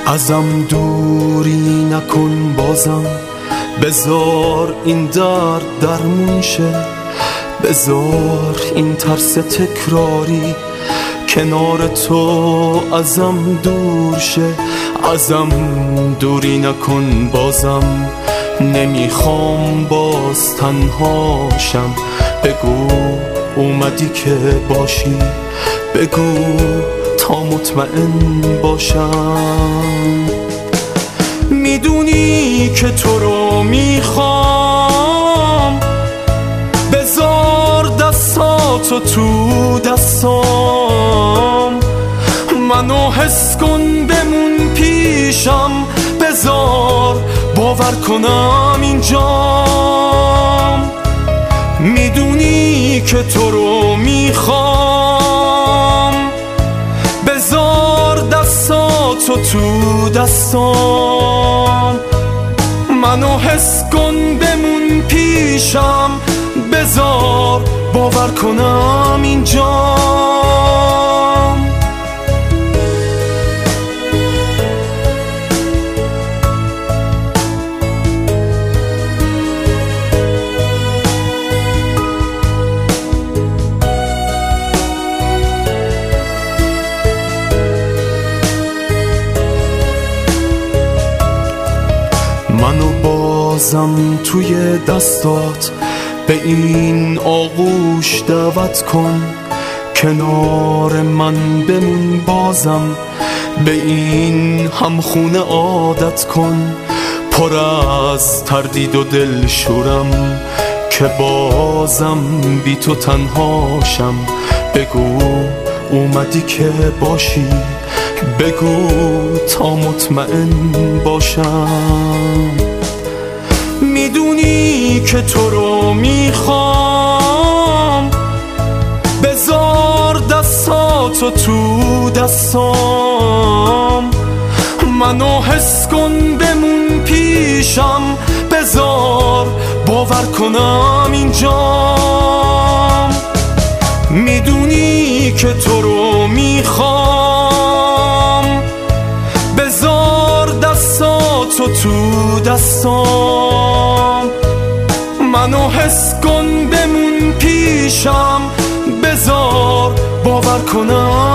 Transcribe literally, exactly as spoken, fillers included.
ازم دوری نکن بازم، بذار این درد درمون شه، بذار این ترس تکراری کنار تو ازم دور شه. ازم دوری نکن بازم، نمیخوام باز تنهاشم. بگو اومدی که باشی، بگو تا مطمئن باشم. میدونی که تو رو میخوام، بذار دستاتو تو دستام، منو حس کن بمون پیشم، بذار باور کنم اینجام. میدونی که تو رو میخوام، بذار دستاتو تو دستام، منو حس کن بمون پیشم، بذار باور کنم اینجام. منو بازم توی دستات به این آغوش دعوت کن، کنار من بمون بازم، به این همخونه عادت کن. پر از تردید و دل شورم که بازم بی تو تنهاشم. بگو اومدی که باشی، بگو تا مطمئن باشم. میدونی که تو رو میخوام، بذار دستاتو تو دستام، منو حس کن بمون پیشم، بذار باور کنم اینجام. میدونی که تو رو میخوام، بذار دستاتو تو دستام، منو حس کن بمون پیشم، بذار باور کنم